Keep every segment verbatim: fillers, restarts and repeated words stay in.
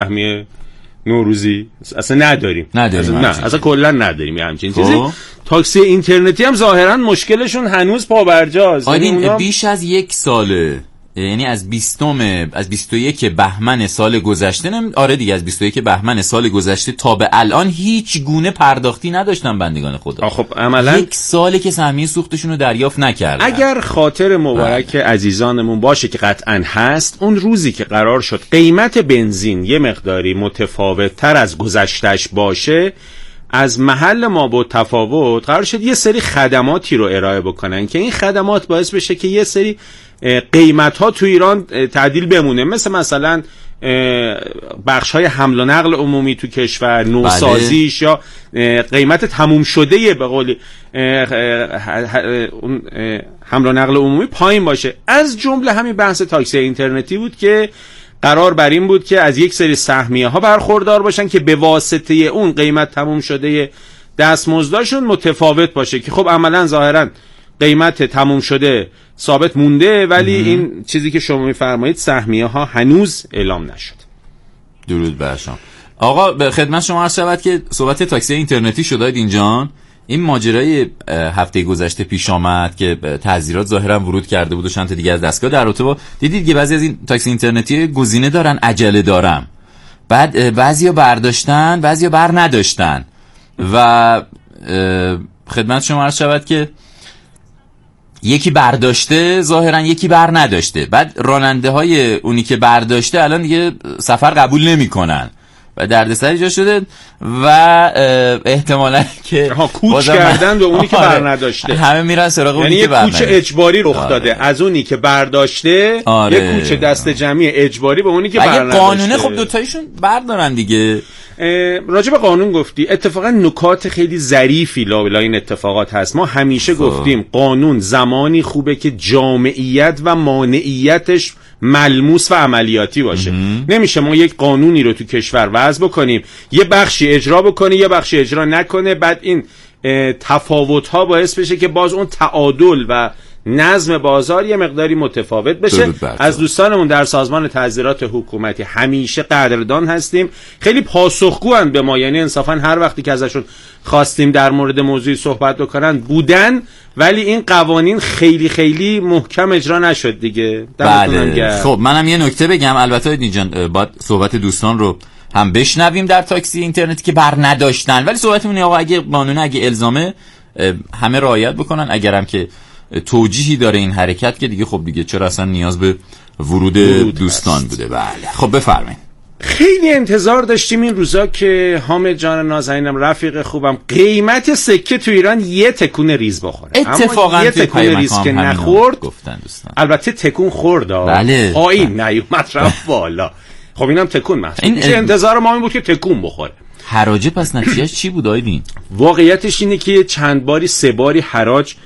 سهمیه نوروزی اصلا نداریم نداریم اصلا نه اصلا کلا نداریم همچین چیزی. تاکسی اینترنتی هم ظاهرا مشکلشون هنوز پابرجاست. اونا... بیش از یک ساله، یعنی از بیستم از بیست و یک بهمن سال گذشته نم... آره دیگه از بیست و یک بهمن سال گذشته تا به الان هیچ گونه پرداختی نداشتن بندگان خدا. خب عملا یک ساله که سهمیه سوختشون رو دریافت نکردن. اگر خاطر مبارک عزیزانمون باشه که قطعا هست، اون روزی که قرار شد قیمت بنزین یه مقداری متفاوت تر از گذشتهش باشه، از محل ما با تفاوت قرار شد یه سری خدماتی رو ارائه بکنن که این خدمات باعث بشه که یه سری قیمت ها تو ایران تعدیل بمونه، مثل مثلا بخش های حمل و نقل عمومی تو کشور، نوسازیش یا قیمت تموم شده به قولی اون حمل و نقل عمومی پایین باشه. از جمله همین بحث تاکسی اینترنتی بود که قرار بر این بود که از یک سری سهمیه ها برخوردار باشن که به واسطه اون قیمت تموم شده دستمزدشون متفاوت باشه، که خب عملا ظاهرا قیمت تموم شده ثابت مونده، ولی مم. این چیزی که شما میفرمایید سهمیه ها هنوز اعلام نشد. درود بر شما. آقا به خدمت شما عرض شود که صحبت تاکسی اینترنتی شد اینجان. این ماجرای هفته گذشته پیش آمد که تعذیرات ظاهرا ورود کرده بود و چند تا دیگه از دستگاه در رابطه با دیدید که بعضی از این تاکسی اینترنتی گزینه دارن عجله دارم، بعد بعضیا برداشتن بعضیا بر نداشتن و خدمت شما عرض شود که یکی برداشته ظاهرا یکی بر نداشته، بعد راننده های اونی که برداشته الان دیگه سفر قبول نمی کنن و دردسر ایجاد شده و احتمالاً که کوچ کردن به اونی که بر نداشته، همه میرن سراغ اونی یعنی که بر نداشته، یعنی کوچ اجباری رخ آره. داده از اونی که برداشته آره. یه کوچ دست جمعی اجباری به اونی که بر نداشته. اگه قانونه خب دوتایشون بردارن دیگه. راجع به قانون گفتی، اتفاقا نکات خیلی ظریفی لابلای این اتفاقات هست. ما همیشه خب. گفتیم قانون زمانی خوبه که جامعیت و مانعیتش ملموس و عملیاتی باشه. مم. نمیشه ما یک قانونی رو تو کشور وضع بکنیم، یه بخشی اجرا بکنه یه بخشی اجرا نکنه، بعد این تفاوت ها باعث بشه که باز اون تعادل و نظم بازار یه مقداری متفاوت بشه. از دوستانمون در سازمان تعذیرات حکومتی همیشه قدردان هستیم، خیلی پاسخگوان به ما، یعنی انصافا هر وقتی که ازشون خواستیم در مورد موضوعی صحبت بکنن بودن، ولی این قوانین خیلی خیلی محکم اجرا نشد دیگه. بله. خب منم یه نکته بگم، البته اینجا باید صحبت دوستان رو هم بشنویم در تاکسی اینترنتی که بر نداشتن، ولی صحبتمون آقا اگه قانون اگه الزامه همه رعایت بکنن، اگرم که توجیهی داره این حرکت که دیگه خب دیگه چرا اصلا نیاز به ورود, ورود دوستان هست. بوده. بله خب بفرمایید. خیلی انتظار داشتیم این روزا که حامد جان نازنینم رفیق خوبم قیمت سکه تو ایران یه تکون ریز بخوره. اتفاقا یه تکون ریز که نخورد گفتن دوستان. البته تکون خورد. بله. پایین نیومد رفت بالا. خب اینم تکون محسوب. این ال... انتظار ما این بود که تکون بخوره. حراجه پس نتیجهش چی بود آیدین؟ واقعیتش اینه که چند باری سه باری حراج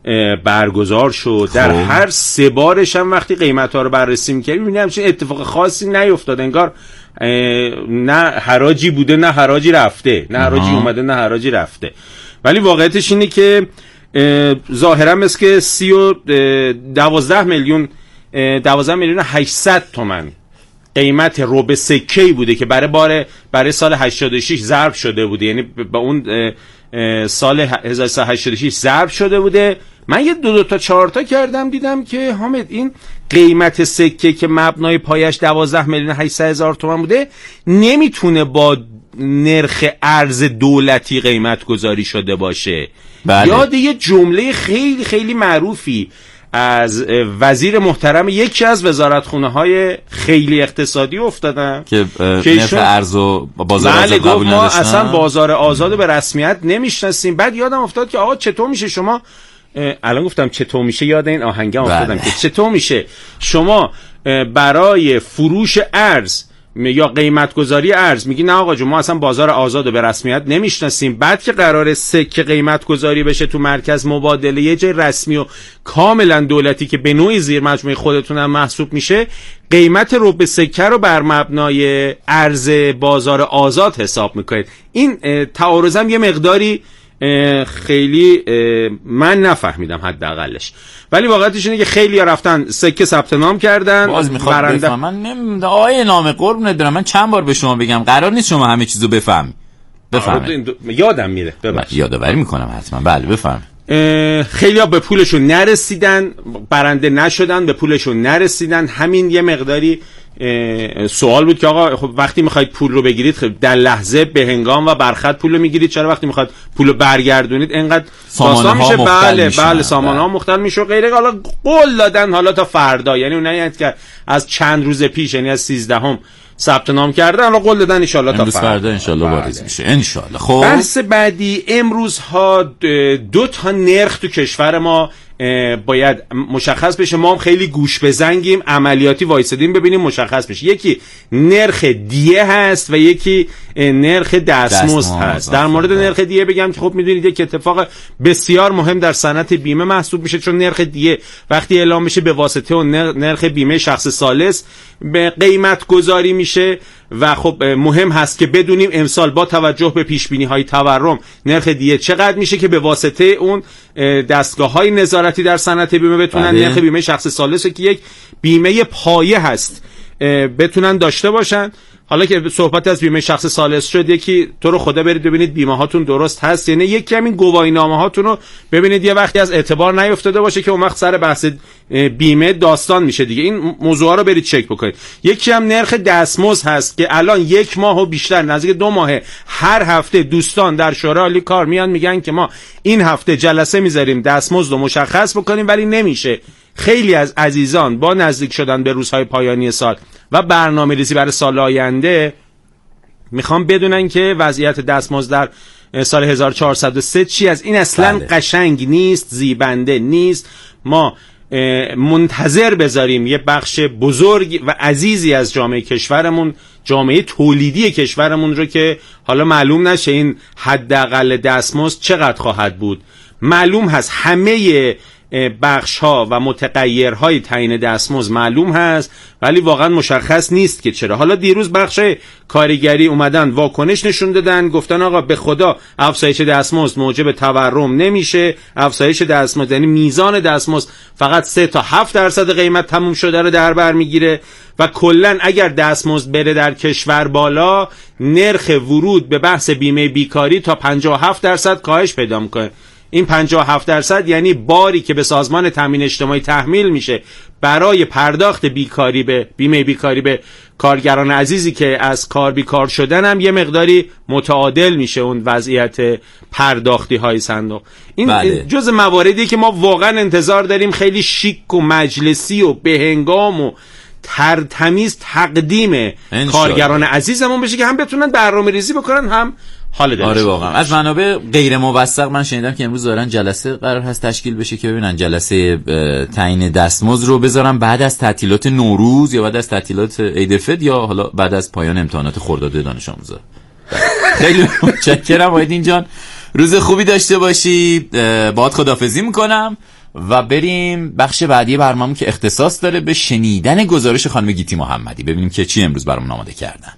برگزار شد. در هر سه بارش هم وقتی قیمت‌ها رو بررسی می‌کردیم می‌بینیم همچین اتفاق خاصی نیفتاد، انگار نه حراجی بوده نه حراجی رفته، نه حراجی اومده نه حراجی رفته. ولی واقعیتش اینه که ظاهرا مثل که سی و دوازده میلیون دوازده میلیون هشتصد تومان قیمت ربع سکه‌ای بوده که برای بار برای سال هشتاد و شش ضرب شده بوده، یعنی با اون سال هزار و سیصد و هشتاد و شش ضرب شده بوده. من یه دو دو تا چهار تا کردم دیدم که حامد این قیمت سکه که مبنای پایش دوازده میلیون و هشتصد هزار تومان بوده نمیتونه با نرخ ارز دولتی قیمت گذاری شده باشه. بله. یاد یه جمله خیلی خیلی معروفی از وزیر محترم یکی از وزارتخونه های خیلی اقتصادی افتادم که نرخ ارز و بازار آزاد قبول نداشتن. ما اصلا بازار آزاد به رسمیت نمیشناسیم. بعد یادم افتاد که آقا چطور میشه شما، الان گفتم چطور میشه یاد این آهنگم افتادم که چطور میشه شما برای فروش ارز یا قیمت گذاری ارز میگی نه آقا جون ما اصلا بازار آزاد به رسمیت نمیشناسیم، بعد که قراره سکه قیمت گذاری بشه تو مرکز مبادله یه جای رسمی و کاملا دولتی که به نوعی زیر مجموعه خودتون هم محسوب میشه، قیمت ربع سکه رو بر مبنای ارز بازار آزاد حساب میکنید. این تعارض هم یه مقداری خیلی من نفهمیدم حداقلش، ولی واقعیتش اینه که خیلی ها رفتن سکه ثبت نام کردن. باز میخواد بفهم. من نمیدونم آیه نام قربونت برم، من چند بار به شما بگم قرار نیست شما همه چیزو بفهمی. بفهمید. یادم میره ببخشید. یادآوری میکنم حتما. بله بفهم. خیلی ها به پولشون نرسیدن، برنده نشدن، به پولشون نرسیدن. همین یه مقداری سوال بود که آقا خب وقتی میخواید پول رو بگیرید خب در لحظه به هنگام و برخط پول رو میگیرید، چرا وقتی میخواید پول رو برگردونید اینقدر داستان میشه؟ بله بله سامانه ها مختل میشه غیره. حالا قول دادن حالا تا فردا، یعنی اونایی که از چند روز پیش، یعنی از سیزدهم ثبت نام کردن، حالا قول دادن ان شاء الله تا فردا فردا ان شاء الله واریز میشه ان شاء الله. خب بحث بعدی امروز ها دو تا نرخ تو کشور ما باید مشخص بشه. ما هم خیلی گوش بزنگیم، عملیاتی وایسادیم ببینیم مشخص بشه. یکی نرخ دیه هست و یکی نرخ دستمزد هست. در مورد نرخ دیه بگم که خب میدونید یک اتفاق بسیار مهم در صنعت بیمه محسوب میشه، چون نرخ دیه وقتی اعلام میشه به واسطه اون نرخ بیمه شخص ثالث به قیمت گذاری میشه و خب مهم هست که بدونیم امسال با توجه به پیش بینی های تورم نرخ دیه چقدر میشه که به واسطه اون دستگاه های نظارتی در صنعت بیمه بتونن بله. نرخ بیمه شخص ثالث که یک بیمه پایه هست بتونن داشته باشن. حالا که صحبت از بیمه شخص ثالث شد، یکی تو رو خدا برید ببینید بیمه هاتون درست هست، یعنی یکی همین گواهینامه هاتون رو ببینید یه وقتی از اعتبار نیفتاده باشه که اون وقت سر بحث بیمه داستان میشه دیگه. این موضوعا رو برید چک بکنید. یکی هم نرخ دستمزد هست که الان یک ماه و بیشتر نزدیک دو ماهه هر هفته دوستان در شورای عالی کار میان میگن که ما این هفته جلسه میذاریم دستمزد رو مشخص بکنیم، ولی نمیشه. خیلی از عزیزان با نزدیک شدن به روزهای پایانی سال و برنامه ریزی برای سال آینده میخوام بدونن که وضعیت دستمزد در سال هزار و چهارصد و سه چی از این اصلا بله. قشنگ نیست، زیبنده نیست. ما منتظر بذاریم یه بخش بزرگ و عزیزی از جامعه کشورمون، جامعه تولیدی کشورمون رو که حالا معلوم نشه این حداقل دستمزد چقدر خواهد بود. معلوم هست همه بخش ها و متغیرهای تعیین دستمزد معلوم هست، ولی واقعا مشخص نیست که چرا. حالا دیروز بخش کارگری اومدن واکنش نشون دادن، گفتن آقا به خدا افزایش دستمزد موجب تورم نمیشه، افزایش دستمزد یعنی میزان دستمزد فقط سه تا هفت درصد قیمت تموم شده رو در بر میگیره و کلا اگر دستمزد بره در کشور بالا، نرخ ورود به بحث بیمه بیکاری تا پنجاه و هفت درصد کاهش پیدا میکنه. این پنجاه و هفت درصد یعنی باری که به سازمان تامین اجتماعی تحمیل میشه برای پرداخت بیکاری به بیمه بیکاری به کارگران عزیزی که از کار بیکار شدن هم یه مقداری متعادل میشه اون وضعیت پرداختی های صندوق. این بله. جز مواردی که ما واقعا انتظار داریم خیلی شیک و مجلسی و بهنگام و ترتمیز تقدیم کارگران عزیزمون بشه که هم بتونن برنامه ریزی بکنن هم حال دلش. آره واقعا. از منابع غیر موثق من شنیدم که امروز دارن جلسه قرار هست تشکیل بشه که ببینن جلسه تعیین دستمزد رو بذارن بعد از تعطیلات نوروز یا بعد از تعطیلات عید فطر یا حالا بعد از پایان امتحانات خرداد دانش آموزا. خیلی متشکرم آیدین جان، روز خوبی داشته باشی. باهات خداحافظی میکنم و بریم بخش بعدی برنامه که اختصاص داره به شنیدن گزارش خانم گیتی محمدی، ببینیم که چی امروز برامون آماده کردن.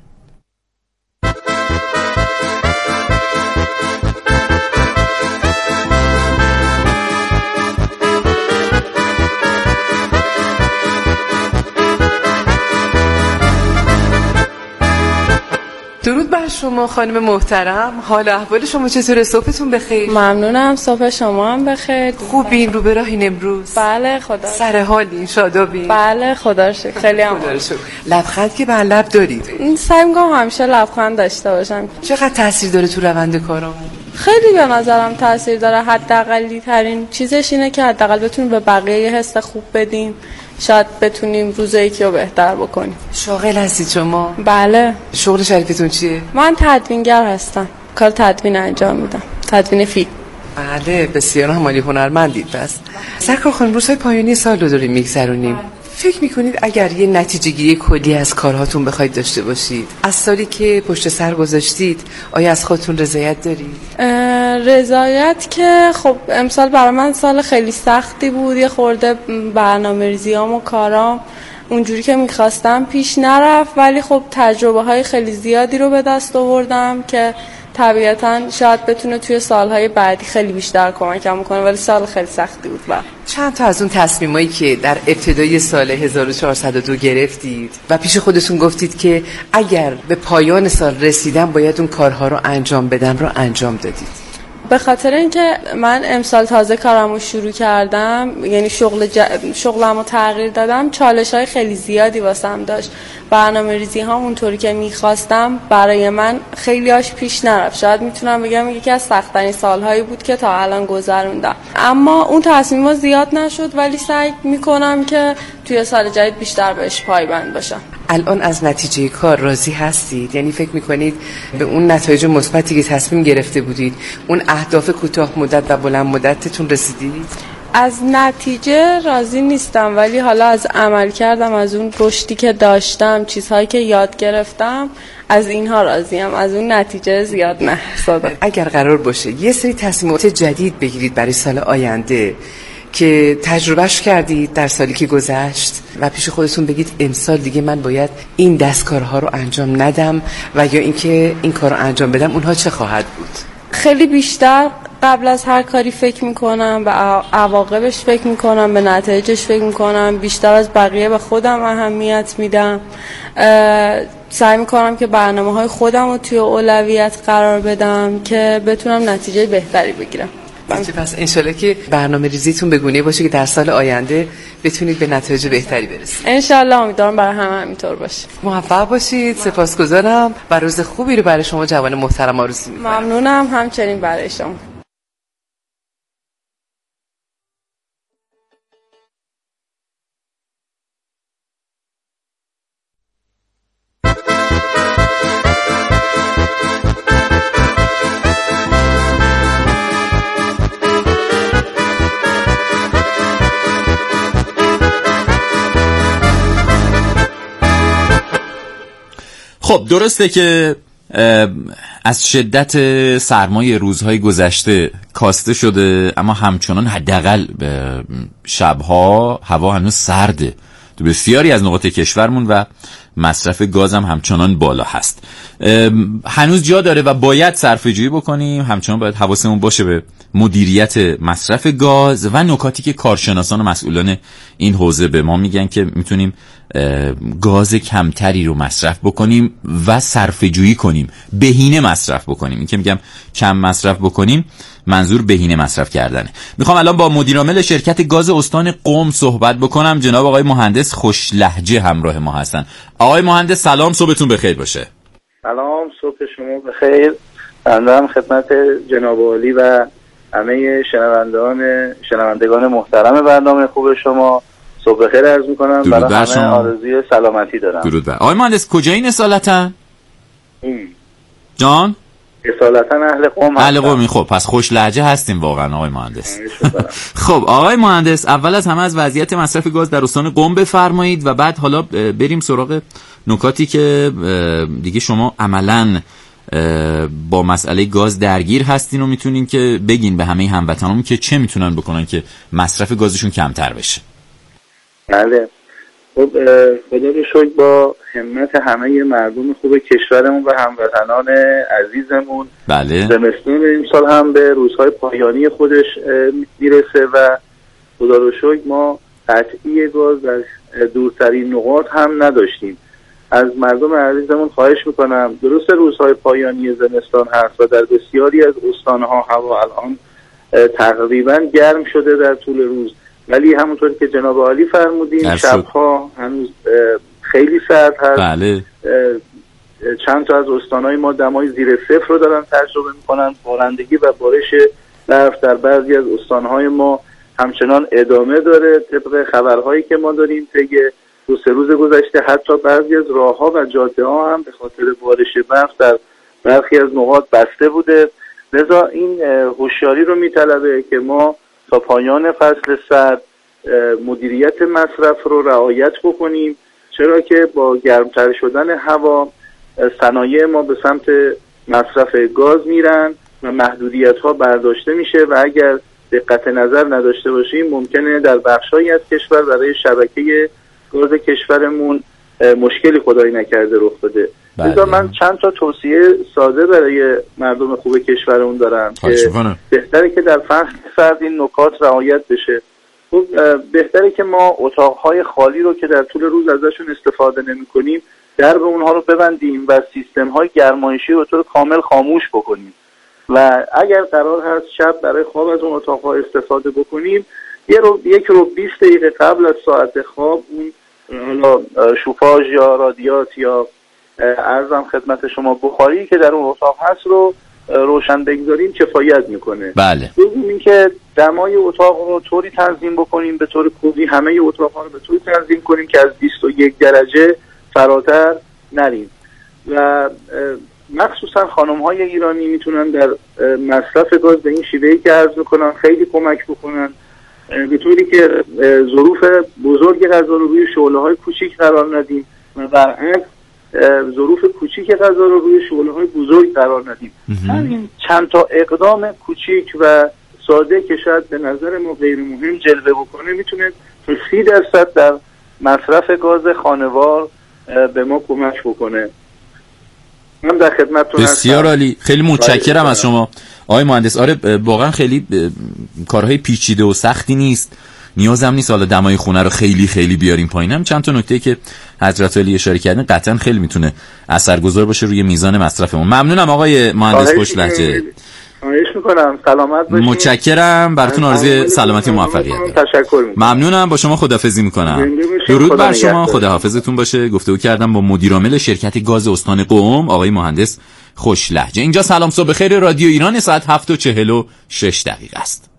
درود بر شما خانم محترم، حال احوال شما چطوره؟ صبحتون بخیر. ممنونم، صبح شما هم بخیر. خوبین؟ رو به راهین امروز؟ بله خدا سر حالین؟ شادابین؟ بله خدا رو شکر. خیلی هم خدا رو شکر. لبخند که بر لب دارید؟ سعی می‌کنم همیشه لبخند داشته باشم. چقدر تاثیر داره تو روند کارامون؟ خیلی به نظرم تاثیر داره. حداقلی ترین چیزش اینه که حداقل بتونیم به بقیه یه حس خوب بدیم، شاید بتونیم روز یکی رو بهتر بکنیم. شاغل هستید شما؟ بله. شغل شریفتون چیه؟ من تدوینگر هستم، کار تدوین انجام میدم، تدوین فیلم. بله بسیار همالی هنرمندید. پس سرکار خانم روزهای پایانی سال رو داریم میگذرونیم، فکر میکنید اگر یه نتیجه گیری کلی از کارهاتون بخواید داشته باشید از سالی که پشت سر گذاشتید، آیا از خودتون رضایت دارید؟ رضایت که خب امسال برای من سال خیلی سختی بود، یه خورده برنامه‌ریزیام و کارام اونجوری که میخواستم پیش نرفت، ولی خب تجربه های خیلی زیادی رو به دست آوردم که طبیعتاً شاید بتونه توی سالهای بعدی خیلی بیشتر کمکم کنه، ولی سال خیلی سختی بود. و چند تا از اون تصمیمایی که در ابتدای سال هزار و چهارصد و دو گرفتید و پیش خودتون گفتید که اگر به پایان سال رسیدم باید اون کارها رو انجام بدم رو انجام دادید؟ به خاطر اینکه من امسال تازه کارمو شروع کردم، یعنی شغل ج... شغلمو تغییر دادم، چالش‌های خیلی زیادی واسم داشت. برنامه‌ریزی ها اونطوری که می‌خواستم برای من خیلی هاش پیش نرفت. شاید میتونم بگم یکی از سخت‌ترین سال‌هایی بود که تا الان گذروندم. اما اون تصمیم‌ها زیاد نشد، ولی سعی می‌کنم که توی سال جدید بیشتر بهش پایبند باشم. الان از نتیجه کار راضی هستید؟ یعنی فکر میکنید به اون نتایج مثبتی که تصمیم گرفته بودید، اون اهداف کوتاه مدت و بلند مدتتون رسیدید؟ از نتیجه راضی نیستم، ولی حالا از عمل کردم، از اون رشدی که داشتم، چیزهایی که یاد گرفتم، از اینها راضیم. از اون نتیجه زیاد نه. صادق. اگر قرار باشه یه سری تصمیمات جدید بگیرید برای سال آینده که تجربهش کردید در سالی که گذشت و پیش خودتون بگید امسال دیگه من باید این دستکارها رو انجام ندم و یا اینکه این کار رو انجام بدم، اونها چه خواهد بود؟ خیلی بیشتر قبل از هر کاری فکر میکنم، به عواقبش فکر میکنم، به نتایجش فکر میکنم، بیشتر از بقیه به خودم اهمیت میدم. سعی میکنم که برنامه های خودم رو توی اولویت قرار بدم که بتونم نتیجه بهتری بگیرم. پس انشالله که برنامه ریزیتون بگونه باشه که در سال آینده بتونید به نتایج بهتری برسید. انشالله، امیدوارم برای همه همینطور باشه. موفق باشید. سپاسگزارم و روز خوبی رو برای شما جوان محترم آرزو می‌کنم. ممنونم، همچنین برای شما. خب درسته که از شدت سرمای روزهای گذشته کاسته شده، اما همچنان حداقل شبها هوا هنوز سرده تو بسیاری از نقاط کشورمون و مصرف گاز هم همچنان بالا هست. هنوز جا داره و باید صرفه‌جویی بکنیم. همچنان باید حواسمون باشه به مدیریت مصرف گاز و نکاتی که کارشناسان و مسئولان این حوزه به ما میگن که میتونیم گاز کمتری رو مصرف بکنیم و صرفه‌جویی کنیم، بهینه مصرف بکنیم. این که میگم کم مصرف بکنیم منظور بهینه مصرف کردنه. میخوام الان با مدیرعامل شرکت گاز استان قم صحبت بکنم. جناب آقای مهندس خوش لهجه همراه ما هستن. آقای مهندس سلام، صبحتون بخیر باشه. سلام، صبح شما بخیر. بنده خدمت جناب عالی و همه شنوندگان شنوندگان محترم برنامه خوب شما صبح بخیر عرض میکنم. برای همه آرزوی سلامتی دارم. درود بر آقای مهندس. کجایین اصالتا؟ جان؟ اصالتا اهل قم. اهل قم. خب پس خوش لهجه هستیم واقعا آقای مهندس. خب آقای مهندس، اول از همه از وضعیت مصرف گاز در استان قم بفرمایید و بعد حالا بریم سراغ نکاتی که دیگه شما عملاً با مسئله گاز درگیر هستین و میتونین که بگین به همه هموطنامون که چه میتونن بکنن که مصرف گازشون کمتر بشه. بله، خب خدا رو شکر با همت همه مردم خوب کشورمون و هموطنان عزیزمون، بله، زمستون امسال هم به روزهای پایانی خودش میرسه و خدا رو شکر ما قطعی گاز در دورترین نقاط هم نداشتیم. از مردم عزیزمون خواهش میکنم، درست روزهای پایانی زمستان هست و در بسیاری از استانها هوا الان تقریبا گرم شده در طول روز، ولی همونطور که جناب عالی فرمودین شبها هنوز خیلی سرد هست. بله. چند تا از استانهای ما دمای زیر صفر رو دارن تجربه میکنن. بارندگی و بارش برف در بعضی از استانهای ما همچنان ادامه داره. طبق خبرهایی که ما داریم طی دو سه روز گذشته حتی بعضی از راهها و جاده ها هم به خاطر بارش برف در برخی از نقاط بسته بوده. لذا این هوشیاری رو میطلبه که ما تا پایان فصل سرد مدیریت مصرف رو رعایت بکنیم، چرا که با گرمتر شدن هوا صنایع ما به سمت مصرف گاز میرن و محدودیت ها برداشته میشه و اگر دقت نظر نداشته باشیم ممکنه در بخشایی از کشور برای شبکه گاز کشورمون مشکلی خدایی نکرده رخ بده. بله. من چند تا توصیه ساده برای مردم خوب کشورمون دارم که بهتره که در فصل فرد این نکات رعایت بشه. خب بهتره که ما اتاقهای خالی رو که در طول روز ازشون استفاده نمی‌کنیم درب اونها رو ببندیم و سیستم‌های گرمایشی رو طور کامل خاموش بکنیم و اگر قرار هست شب برای خواب از اون اتاق‌ها استفاده بکنیم یه رو یک رو بیست دقیقه قبل از ساعت خواب اون حالا شوفاژ یا رادیات یا عرضم خدمت شما بخاری که در اون اتاق هست رو روشن بگذاریم کفایت میکنه. بله. دوم این که دمای اتاق رو طوری تنظیم بکنیم به طور کلی همه اتاق‌ها رو به طوری تنظیم کنیم که از بیست و یک درجه فراتر نریم و مخصوصا خانم‌های ایرانی میتونن در مصرف گاز به این شیوهی که عرض میکنن خیلی کمک بکنن به طوری که ظروف بزرگ غذا رو روی شعله‌های کوچیک قرار ندیم و برعکس ظروف کوچیک غذا رو روی شعله‌های بزرگ قرار ندیم. همین چند تا اقدام کوچیک و ساده که شاید به نظر ما غیر مهم جلوه بکنه میتونه تا سی درصد در مصرف گاز خانوار به ما کمک بکنه. من در خدمتتون هستم. بسیار عالی، خیلی متشکرم از شما آقای مهندس. آره واقعا خیلی کارهای پیچیده و سختی نیست، نیازم نیست حالا دمای خونه رو خیلی خیلی بیاریم پایین. هم چند تا نکته که حضرت علی اشاره کردن قطعا خیلی میتونه اثرگذار باشه روی میزان مصرفمون. ممنونم آقای مهندس خوشلهجه. خواهش میکنم، سلامت باشید. متشکرم، براتون آرزوی سلامتی و موفقیت دارم. تشکر میکنم. ممنونم، با شما خداحافظی میکنم. درود بر شما، خداحافظتون باشه. گفتگو کردم با مدیر عامل شرکت گاز استان قم آقای مهندس خوشلهجه. اینجا سلام صبح خیر رادیو ایران، ساعت هفت و چهل و شش دقیقه است.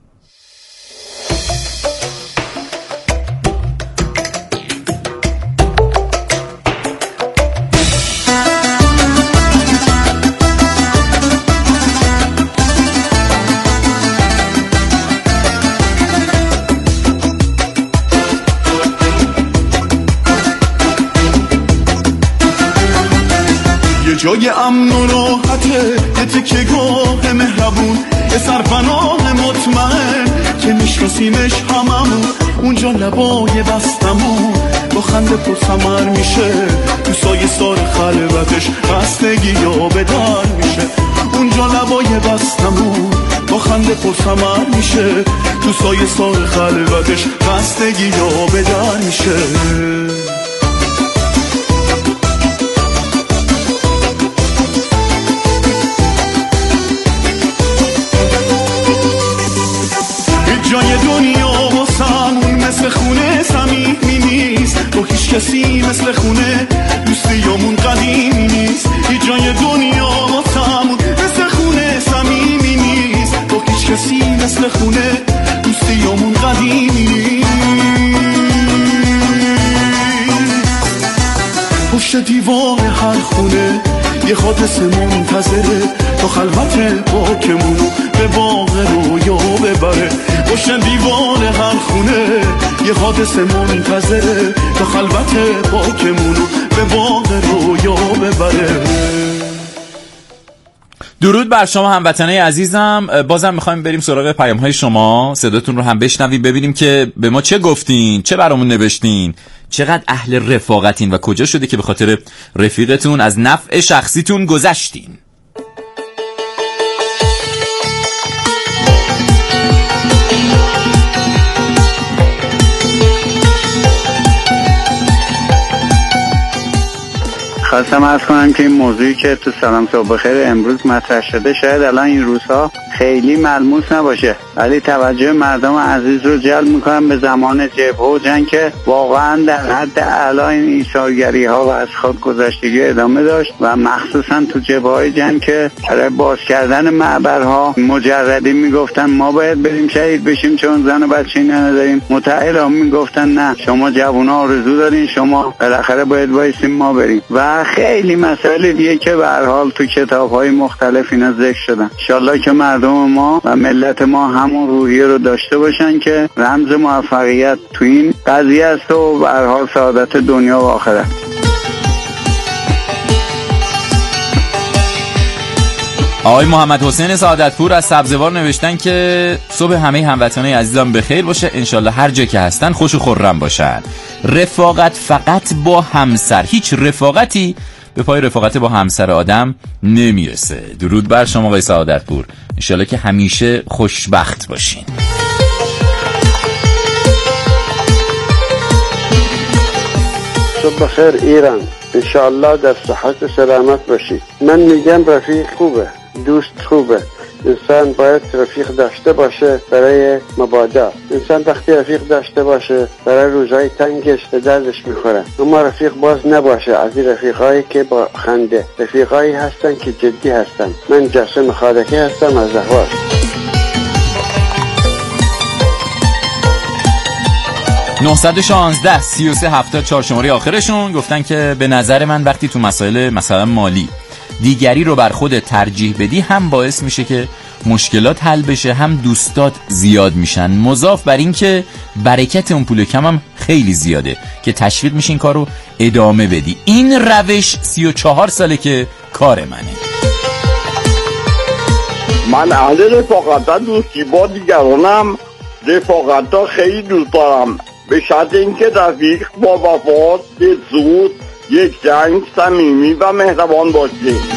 جای امن و راحته، یه تکه گاه مهربون، یه سرپناه مطمئن که میشناسیمش هممون. اونجا لبای بستمون با خنده پر ثمر میشه، تو سایه سار خلوتش خستگی یا بدر میشه. اونجا لبای بستمون با خنده پر ثمر میشه، تو سایه سار خلوتش خستگی یا بدر میشه. جای دنیا واسمون مثل خونه صمیمی نیست، با هیچ کسی مثل خونه دوستیامون قدیمی نیست. هیچ جای دنیا واسمون مثل خونه صمیمی نیست، با هیچ کسی مثل خونه دوستیامون قدیمی نیست. پشت دیوار هر خونه یه حادث منتظره، تا خلوت پاکمونو به باغ رویا ببره. پشت دیوار هر خونه یه حادث منتظره، تا خلوت پاکمونو به باغ رویا ببره. درود بر شما هموطنای عزیزم. بازم میخوایم بریم سراغ پیام‌های شما، صداتون رو هم بشنویم، ببینیم که به ما چه گفتین، چه برامون نوشتین، چقدر اهل رفاقتین و کجا شده که به خاطر رفیقتون از نفع شخصیتون گذشتین. خواستم عرض کنم که این موضوعی که تو سلام صبح بخیر امروز مطرح شده شاید الان این روزها خیلی ملموس نباشه، ولی توجه مردم عزیز رو جلب میکنم به زمان جبهه و جنگ که واقعا در حد اعلی این ایثارگری ها و از خودگذشتگی ادامه داشت و مخصوصا تو جبهه های جنگ که برای باز کردن معبرها مجردی میگفتن ما باید بریم شهید بشیم چون زن و بچه نداریم، متحدا میگفتن نه شما جوونا آرزو دارین، شما بالاخره باید وایسیم ما بریم و خیلی مسائل دیگه که به هر حال تو کتاب‌های مختلف اینا ذکر شدن. ان شاءالله که مردم ما و ملت ما همون روحیه رو داشته باشن که رمز موفقیت تو این قضیه است و به هر حال سعادت دنیا و آخرت. آقای محمد حسین سعادتپور از سبزوار نوشتن که صبح همه هموطنای عزیزم بخیر باشه، انشالله هر جا که هستن خوش و خرم باشن. رفاقت فقط با همسر، هیچ رفاقتی به پای رفاقت با همسر آدم نمیرسه. درود بر شما آقای سعادتپور، انشالله که همیشه خوشبخت باشین. صبح خیر ایران، انشاءالله در صحت و سلامت باشید. من میگم رفیق خوبه، دوست خوبه، انسان باید رفیق داشته باشه برای مبادا. انسان وقتی رفیق داشته باشه برای روزهای تنگش به دردش میخوره. اما رفیق باز نباشه از این رفیقایی که با خنده، رفیقایی هستن که جدی هستن. من جاسم خالقی هستم از اهواز. نه یک شش سه سه هفتاد چهار شماره آخرشون گفتن که به نظر من وقتی تو مسائل مثلا مالی دیگری رو بر خودت ترجیح بدی هم باعث میشه که مشکلات حل بشه، هم دوستات زیاد میشن، مضاف بر این که برکت اون پول کم هم خیلی زیاده که تشویق میشین کار رو ادامه بدی. این روش سی و چهار ساله که کار منه. من اهل رفاقت دوستی با دیگرانم، رفاقت ها خیلی دوست دارم، به شرط اینکه رفیق با وفا، دلسوز، یک جنگ، صمیمی و مهربان باشه.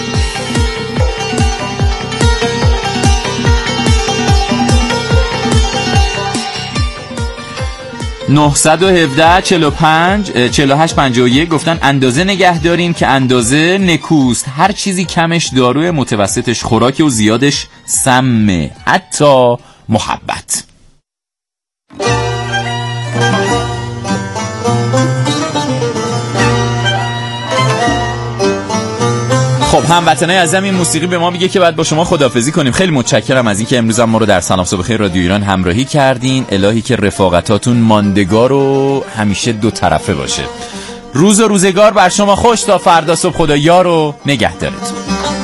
نه یک هفت چهل و پنج چهل و هشت پنجاه و یک گفتن اندازه نگه داریم که اندازه نکوست. هر چیزی کمش داروی، متوسطش خوراک و زیادش سمه، حتی محبت. خب هموطنای عزیزم، این موسیقی به ما میگه که باید با شما خداحافظی کنیم. خیلی متشکرم از اینکه امروز هم ما رو در سلام صبح خیر رادیو ایران همراهی کردین. الهی که رفاقتاتون ماندگار و همیشه دو طرفه باشه. روز و روزگار بر شما خوش. تا فردا صبح خدا یار و نگهدارتون.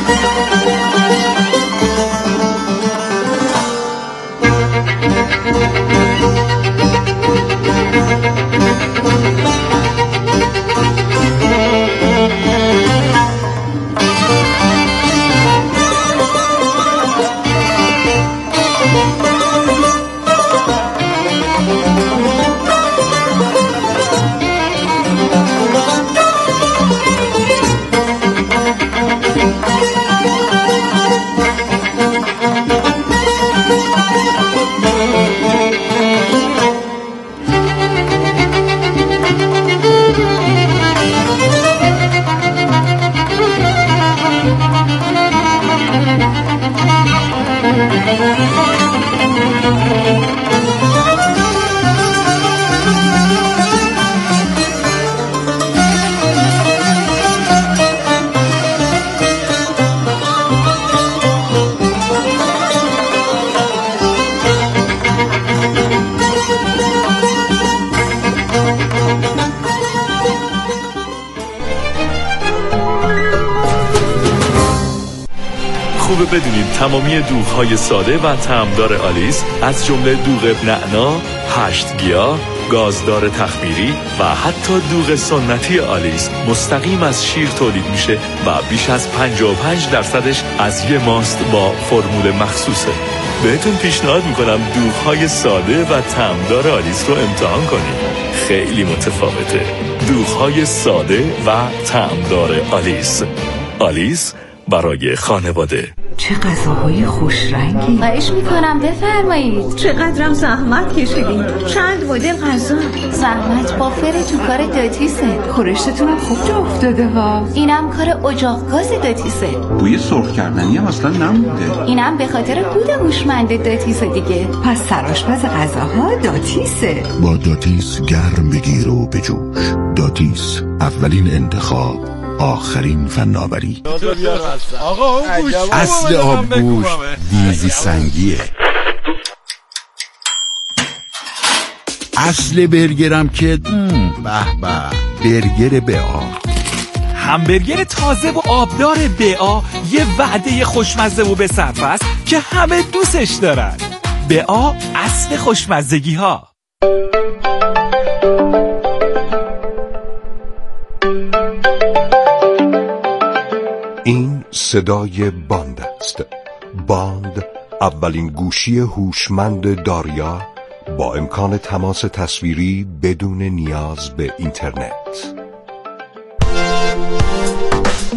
خوبه بدونید تمامی دوغ‌های ساده و طعمدار آلیس از جمله دوغ نعنا، هشت گیاه، گازدار تخمیری و حتی دوغ سنتی آلیس مستقیم از شیر تولید میشه و بیش از پنجاه و پنج درصدش از یه ماست با فرمول مخصوصه. بهتون پیشنهاد میکنم دوغ‌های ساده و طعمدار آلیس رو امتحان کنید. خیلی متفاوته. دوغ‌های ساده و طعمدار آلیس. آلیس برای خانواده. چه غذاهای خوش رنگی. خواهش میکنم بفرمایید. چقدرم زحمت کشیدین. چند مدل غذا. زحمت با فر تو کار داتیسه. خورشتتونم خوب جا افتاده ها. اینم کار اجاق گاز داتیسه. بوی سرخ کردنی هم اصلا نمونده. اینم به خاطر بود هوشمند داتیسه دیگه. پس سرآشپز غذاها داتیسه. با داتیس گرم بگیر و بجوش. داتیس، اولین انتخاب، آخرین فناوری. آقا اون گوش اصل آبگوش دیزی سنگیه. اصل برگرم که به به برگر بیا. همبرگر تازه و آبدار بیا یه وعده خوشمزه و به صرفه است که همه دوستش دارن. بیا اصل خوشمزگی ها. این صدای باند است. باند، اولین گوشی هوشمند داریا با امکان تماس تصویری بدون نیاز به اینترنت.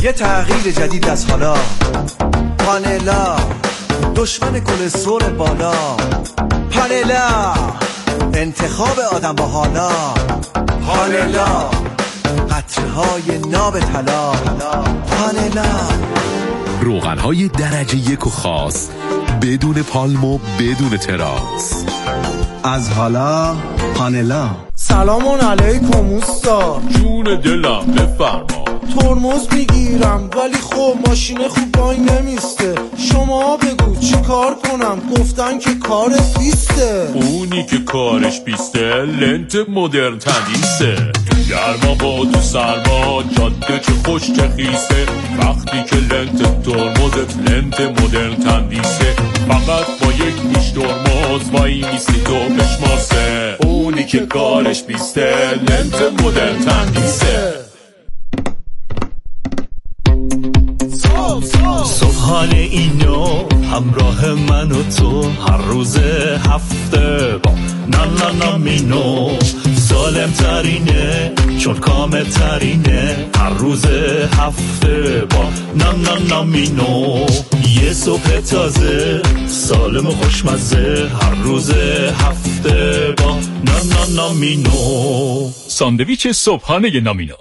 یه تغییر جدید از حالا. پانلا دشمن کلسترول بالا. پانلا انتخاب آدم با حالا. پانلا قطرهای ناب طلا. پانلا روغن‌های درجه یک و خاص، بدون پالم و بدون تراس. از حالا پانلا. سلام علیکم استاد. جون دلم بفرما. ترمز میگیرم ولی خب ماشین خوب وای نمیسته. شما بگو چی کار کنم؟ گفتن که کارت بیسته. اونی که کارش بیسته لنت مدرن تندیسه. تو گرما با تو سرما جاده چه خوش چه خیسه. وقتی که لنت ترمزت لنت مدرن تندیسه. فقط با یک نیش ترمز وای میستی تو بشماسه. اونی که کارش بیسته لنت مدرن تندیسه. صبحانه اینو همراه من و تو هر روز هفته با نانانامینو سالم ترینه چون کامل ترینه هر روز هفته با نانانامینو یه صبح تازه سالم و خوشمزه هر روز هفته با نانانامینو. ساندویچ صبحانه نامینو.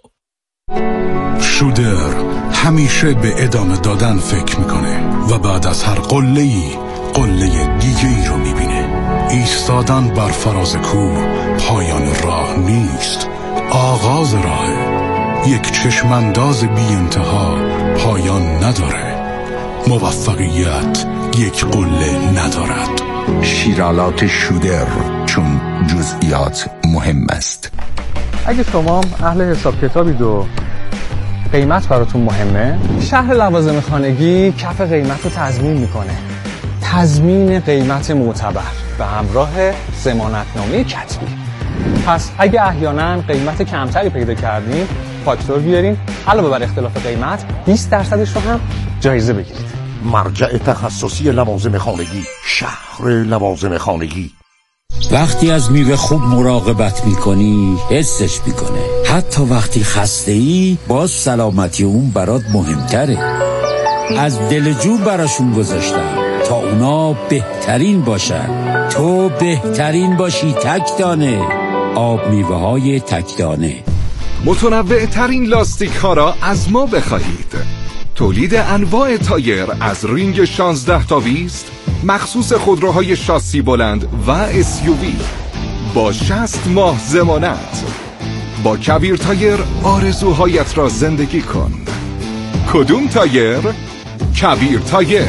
شودر همیشه به ادامه دادن فکر میکنه و بعد از هر قله‌ای قله دیگه ای رو میبینه. ایستادن بر فراز کوه پایان راه نیست، آغاز راهه. یک چشمانداز بی انتها پایان نداره. موفقیت یک قله ندارد. شیرالات شودر، چون جزئیات مهم است. اگه شما اهل حساب کتابید و قیمت براتون مهمه، شهر لوازم خانگی کف قیمت رو تضمین میکنه. تضمین قیمت معتبر به همراه ضمانتنامه کتبی. پس اگه احیانا قیمت کمتری پیدا کردین، فاکتور بیارین، علاوه بر اختلاف قیمت بیست درصدش رو هم جایزه بگیرید. مرجع تخصصی لوازم خانگی، شهر لوازم خانگی. وقتی از میوه خوب مراقبت میکنی حسش میکنه. حتی وقتی خسته ای باز سلامتی اون برات مهمتره. از دلجو براشون گذاشتم تا اونا بهترین باشن. تو بهترین باشی تک دانه. آب میوه های تک دانه. متنوع ترین لاستیک ها را از ما بخواهید. تولید انواع تایر از رینگ شانزده تا بیست، مخصوص خودروهای شاسی بلند و اس یو وی با شصت ماه ضمانت. با کبیر تایر آرزوهایت را زندگی کن. کدوم تایر؟ کبیر تایر.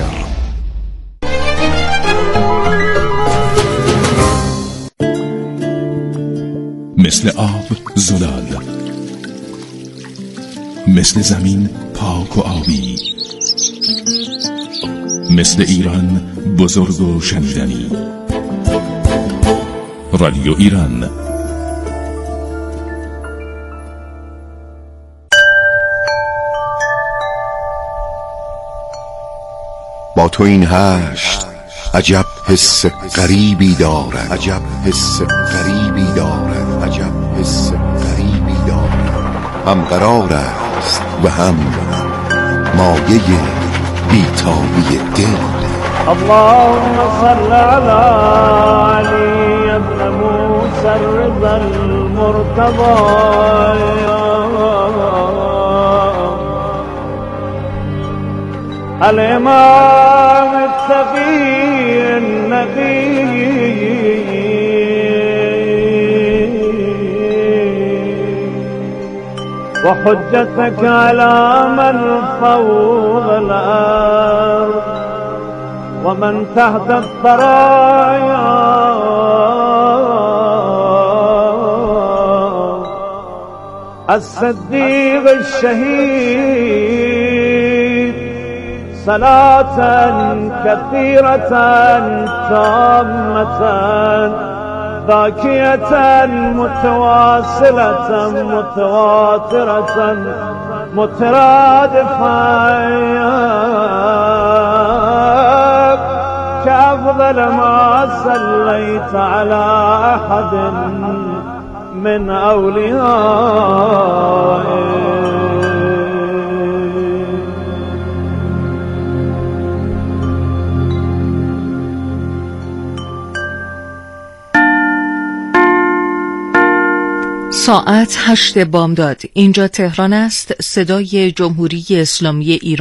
مثل آب زلال، مثل زمین پاک و آبی، مثل ایران بزرگ و شنیدنی. رادیو ایران. با تو این هشت عجب حس غریبی دارد. عجب حس غریبی دارد. عجب حس غریبی دارد. هم قرار است و هم مایه بیتابی دل. اللهم صل على علي ابن موسى الرضا المرتضى الإمام التقي النقي وحجتك على من فوق الأرض ومن تحت الثرايا الصديق الشهيد صلاة كثيرة تامة باكية متواصلة متواترة مترادفة كأفضل ما صليت على أحد من أوليائك ساعت هشت بامداد. اینجا تهران است. صدای جمهوری اسلامی ایران.